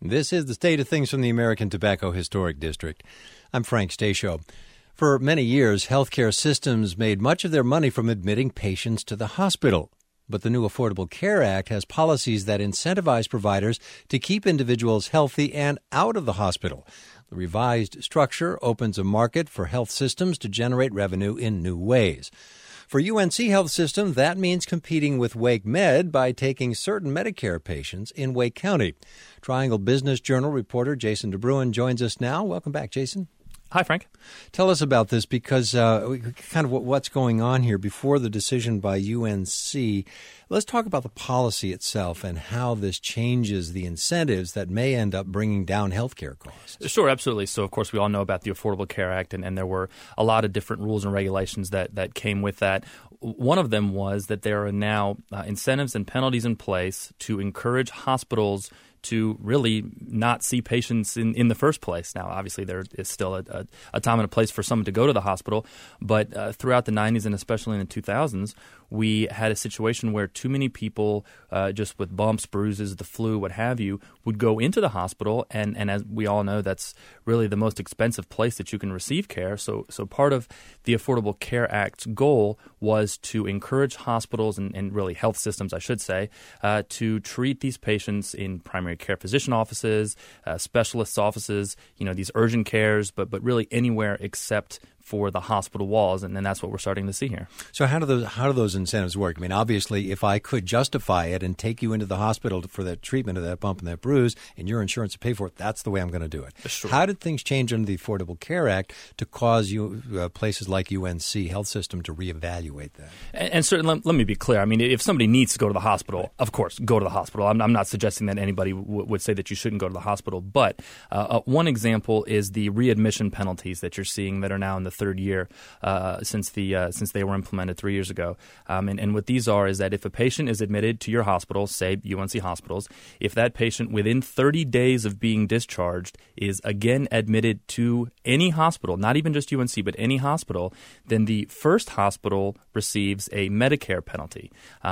This is the state of things from the American Tobacco Historic District. I'm Frank Stasio. For many years, healthcare systems made much of their money from admitting patients to the hospital. But the new Affordable Care Act has policies that incentivize providers to keep individuals healthy and out of the hospital. The revised structure opens a market for health systems to generate revenue in new ways. For UNC Health System, that means competing with Wake Med by taking certain Medicare patients in Wake County. Triangle Business Journal reporter Jason DeBruin joins us now. Welcome back, Jason. Hi, Frank. Tell us about this because kind of what's going on here before the decision by UNC. Let's talk about the policy itself and how this changes the incentives that may end up bringing down healthcare costs. Sure, absolutely. So, of course, we all know about the Affordable Care Act, and there were a lot of different rules and regulations that came with that. One of them was that there are now incentives and penalties in place to encourage hospitals to really not see patients in the first place. Now, obviously, there is still a time and a place for someone to go to the hospital, but throughout the 90s and especially in the 2000s, we had a situation where too many people, just with bumps, bruises, the flu, what have you, would go into the hospital, and as we all know, that's really the most expensive place that you can receive care. So part of the Affordable Care Act's goal was to encourage hospitals and really health systems, I should say, to treat these patients in primary care physician offices, specialists' offices, these urgent cares, but really anywhere except for the hospital walls, and then that's what we're starting to see here. So how do those incentives work? I mean, obviously, if I could justify it and take you into the hospital for that treatment of that bump and that bruise, and your insurance to pay for it, that's the way I'm going to do it. Sure. How did things change under the Affordable Care Act to cause places like UNC Health System to reevaluate that? And certainly, let me be clear. I mean, if somebody needs to go to the hospital, of course, go to the hospital. I'm not suggesting that anybody would say that you shouldn't go to the hospital, but one example is the readmission penalties that you're seeing that are now in the third year since they were implemented 3 years ago. And what these are is that if a patient is admitted to your hospital, say UNC Hospitals, if that patient within 30 days of being discharged is again admitted to any hospital, not even just UNC, but any hospital, then the first hospital receives a Medicare penalty.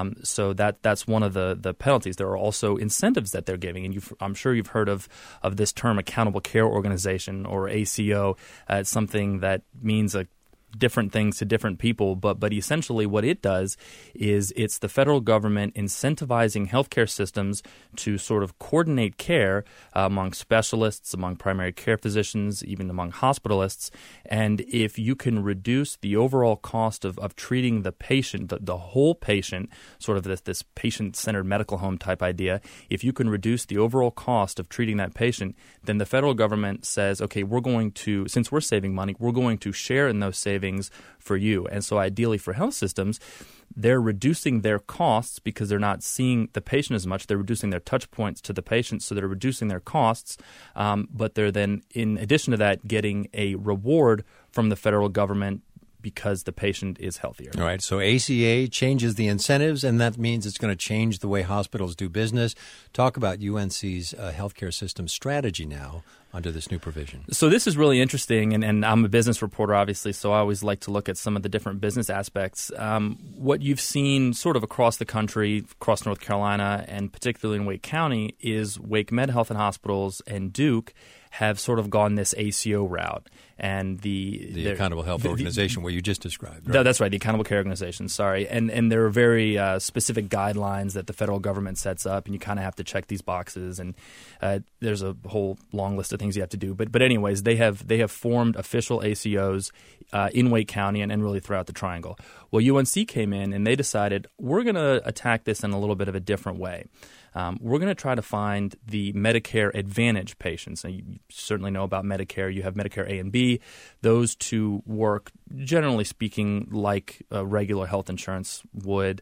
So that's one of the penalties. There are also incentives that they're giving, and I'm sure you've heard of this term Accountable Care Organization, or ACO. It's something that means different things to different people, but essentially what it does is it's the federal government incentivizing healthcare systems to sort of coordinate care among specialists, among primary care physicians, even among hospitalists. And if you can reduce the overall cost of treating the patient, the whole patient, sort of this patient-centered medical home type idea, if you can reduce the overall cost of treating that patient, then the federal government says, okay, since we're saving money, we're going to share in those savings for you. And so ideally for health systems, they're reducing their costs because they're not seeing the patient as much. They're reducing their touch points to the patient, so they're reducing their costs. But they're then, in addition to that, getting a reward from the federal government because the patient is healthier. All right. So ACA changes the incentives, and that means it's going to change the way hospitals do business. Talk about UNC's healthcare system strategy now under this new provision. So this is really interesting, and I'm a business reporter, obviously, so I always like to look at some of the different business aspects. What you've seen sort of across the country, across North Carolina, and particularly in Wake County, is Wake Med Health and Hospitals and Duke have sort of gone this ACO route. And the Accountable Health Organization, what you just described. Right? That's right, the Accountable Care Organization, sorry. And there are very specific guidelines that the federal government sets up, and you kind of have to check these boxes. And there's a whole long list of things you have to do. But anyways, they have formed official ACOs in Wake County and really throughout the Triangle. Well, UNC came in, and they decided, we're going to attack this in a little bit of a different way. We're going to try to find the Medicare Advantage patients. And you certainly know about Medicare. You have Medicare A and B. Those two work, generally speaking, like regular health insurance would.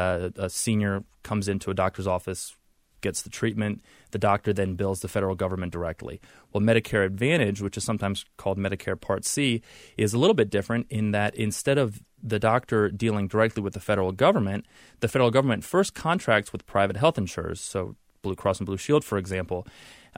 A senior comes into a doctor's office, gets the treatment. The doctor then bills the federal government directly. Well, Medicare Advantage, which is sometimes called Medicare Part C, is a little bit different in that instead of the doctor dealing directly with the federal government first contracts with private health insurers. So Blue Cross and Blue Shield, for example,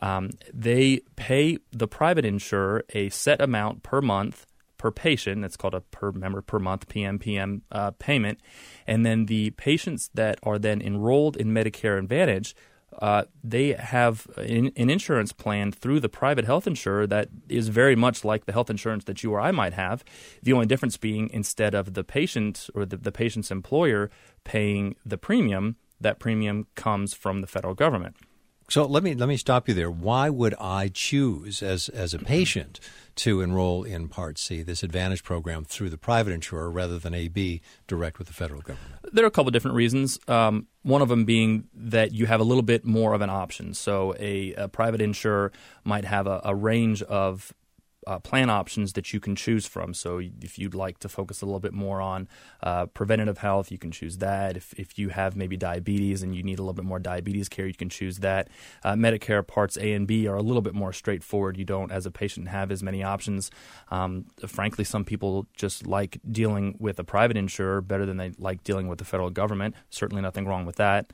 they pay the private insurer a set amount per month per patient. That's called a per member per month PMPM payment. And then the patients that are then enrolled in Medicare Advantage they have an insurance plan through the private health insurer that is very much like the health insurance that you or I might have. The only difference being instead of the patient or the patient's employer paying the premium, that premium comes from the federal government. So let me stop you there. Why would I choose as a patient to enroll in Part C, this Advantage program, through the private insurer rather than AB, direct with the federal government? There are a couple different reasons. One of them being that you have a little bit more of an option. So a private insurer might have a range of plan options that you can choose from. So if you'd like to focus a little bit more on preventative health, you can choose that. If you have maybe diabetes and you need a little bit more diabetes care, you can choose that. Medicare Parts A and B are a little bit more straightforward. You don't, as a patient, have as many options. Frankly, some people just like dealing with a private insurer better than they like dealing with the federal government. Certainly nothing wrong with that.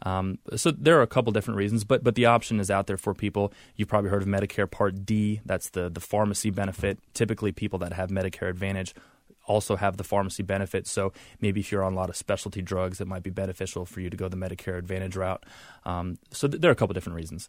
So there are a couple different reasons, but the option is out there for people. You've probably heard of Medicare Part D. That's the pharmacy benefit. Typically, people that have Medicare Advantage also have the pharmacy benefit. So maybe if you're on a lot of specialty drugs, it might be beneficial for you to go the Medicare Advantage route. So there are a couple different reasons.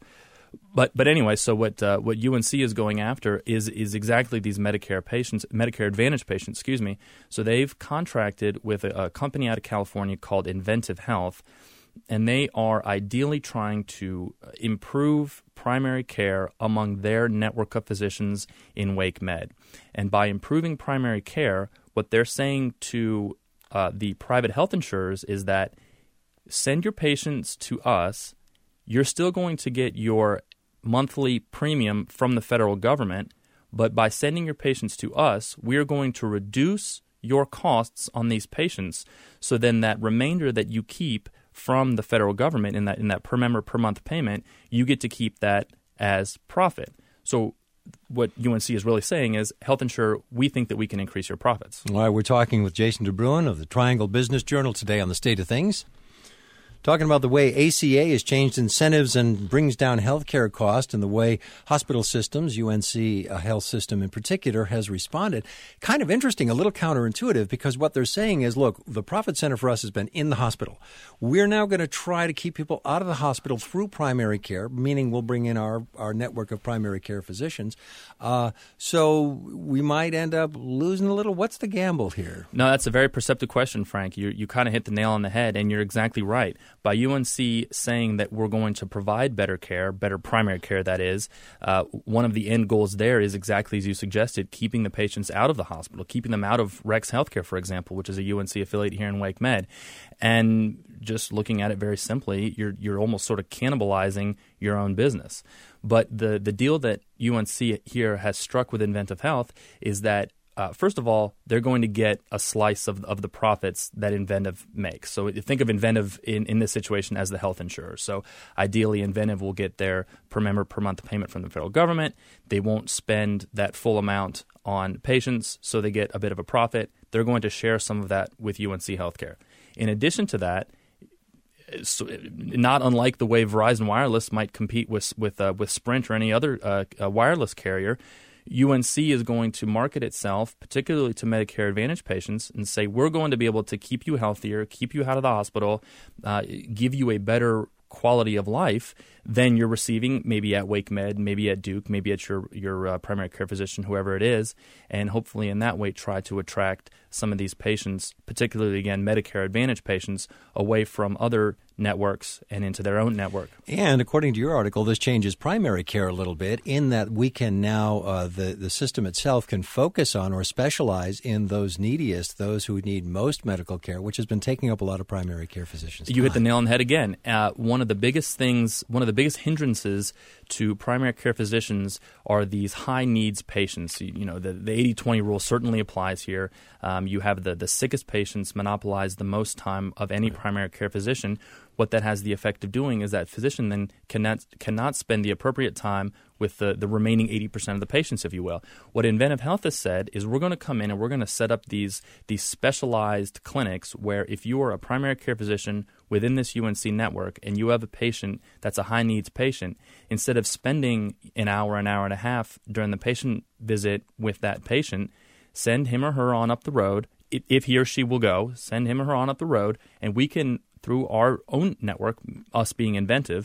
But anyway, so what UNC is going after is exactly these Medicare Advantage patients, So they've contracted with a company out of California called Inventive Health, and they are ideally trying to improve primary care among their network of physicians in Wake Med. And by improving primary care, what they're saying to the private health insurers is that send your patients to us. You're still going to get your monthly premium from the federal government, but by sending your patients to us, we're going to reduce your costs on these patients. So then that remainder that you keep from the federal government in that per member per month payment, you get to keep that as profit. So what UNC is really saying is, health insurer, we think that we can increase your profits. All right, we're talking with Jason DeBruin of the Triangle Business Journal today on the State of Things. Talking about the way ACA has changed incentives and brings down healthcare costs and the way hospital systems, UNC Health System in particular, has responded. Kind of interesting, a little counterintuitive, because what they're saying is, look, the profit center for us has been in the hospital. We're now going to try to keep people out of the hospital through primary care, meaning we'll bring in our network of primary care physicians. So we might end up losing a little. What's the gamble here? No, that's a very perceptive question, Frank. You kind of hit the nail on the head, and you're exactly right. By UNC saying that we're going to provide better care, better primary care, that is, one of the end goals there is exactly as you suggested, keeping the patients out of the hospital, keeping them out of Rex Healthcare, for example, which is a UNC affiliate here in Wake Med. And just looking at it very simply, you're almost sort of cannibalizing your own business. But the deal that UNC here has struck with Inventive Health is that first of all, they're going to get a slice of the profits that Inventive makes. So think of Inventive in this situation as the health insurer. So ideally, Inventive will get their per member per month payment from the federal government. They won't spend that full amount on patients, so they get a bit of a profit. They're going to share some of that with UNC Healthcare. In addition to that, so not unlike the way Verizon Wireless might compete with Sprint or any other wireless carrier, UNC is going to market itself, particularly to Medicare Advantage patients, and say, we're going to be able to keep you healthier, keep you out of the hospital, give you a better quality of life than you're receiving maybe at Wake Med, maybe at Duke, maybe at your primary care physician, whoever it is, and hopefully in that way try to attract some of these patients, particularly, again, Medicare Advantage patients, away from other networks and into their own network. And according to your article, this changes primary care a little bit in that we can now, the system itself can focus on or specialize in those neediest, those who need most medical care, which has been taking up a lot of primary care physicians' time. You hit the nail on the head again. One of the biggest hindrances to primary care physicians are these high needs patients. You know, the 80-20 rule certainly applies here. You have the sickest patients monopolize the most time of any primary care physician. What that has the effect of doing is that physician then cannot spend the appropriate time with the remaining 80% of the patients, if you will. What Inventive Health has said is we're going to come in and we're going to set up these specialized clinics where if you are a primary care physician within this UNC network and you have a patient that's a high-needs patient, instead of spending an hour and a half during the patient visit with that patient, send him or her on up the road. If he or she will go, send him or her on up the road, and we can, through our own network, us being Inventive,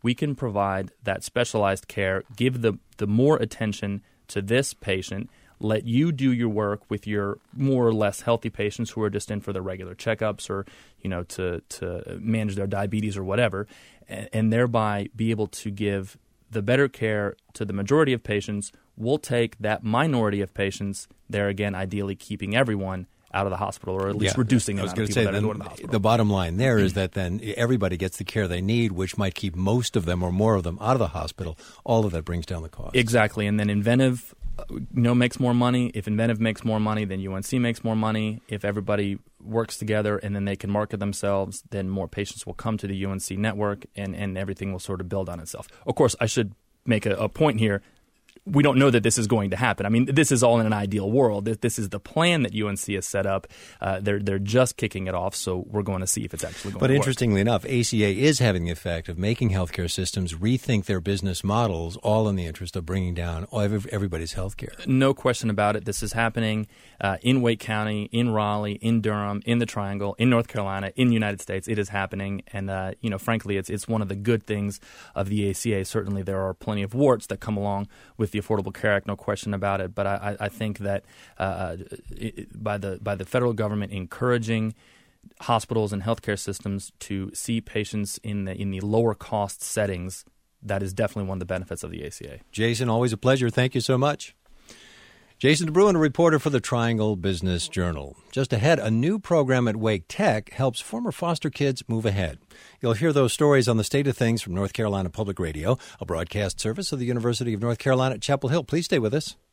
we can provide that specialized care, give the more attention to this patient, let you do your work with your more or less healthy patients who are just in for their regular checkups or, to manage their diabetes or whatever, and thereby be able to give the better care to the majority of patients. We'll take that minority of patients, there again, ideally keeping everyone out of the hospital, or at least reducing the amount of people that are going to the hospital. The bottom line there is that then everybody gets the care they need, which might keep most of them or more of them out of the hospital. All of that brings down the cost. Exactly. And then Inventive makes more money. If Inventive makes more money, then UNC makes more money. If everybody works together and then they can market themselves, then more patients will come to the UNC network, and everything will sort of build on itself. Of course, I should make a point here. We don't know that this is going to happen. I mean, this is all in an ideal world. This is the plan that UNC has set up. They're just kicking it off, so we're going to see if it's actually going to work. But interestingly enough, ACA is having the effect of making healthcare systems rethink their business models, all in the interest of bringing down everybody's healthcare. No question about it. This is happening in Wake County, in Raleigh, in Durham, in the Triangle, in North Carolina, in the United States. It is happening, and frankly, it's one of the good things of the ACA. Certainly, there are plenty of warts that come along with the Affordable Care Act, no question about it. But I think that by the federal government encouraging hospitals and healthcare systems to see patients in the lower cost settings, that is definitely one of the benefits of the ACA. Jason, always a pleasure. Thank you so much. Jason DeBruin, a reporter for the Triangle Business Journal. Just ahead, a new program at Wake Tech helps former foster kids move ahead. You'll hear those stories on the State of Things from North Carolina Public Radio, a broadcast service of the University of North Carolina at Chapel Hill. Please stay with us.